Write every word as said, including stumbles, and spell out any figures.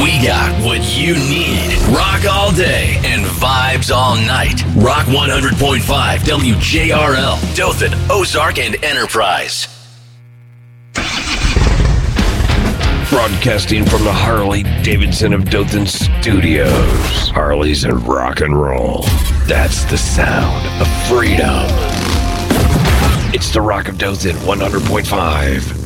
We got what you need. Rock all day and vibes all night. Rock one hundred point five W J R L, Dothan, Ozark, and Enterprise. Broadcasting from the Harley-Davidson of Dothan Studios. Harleys and rock and roll. That's the sound of freedom. It's the Rock of Dothan one hundred point five.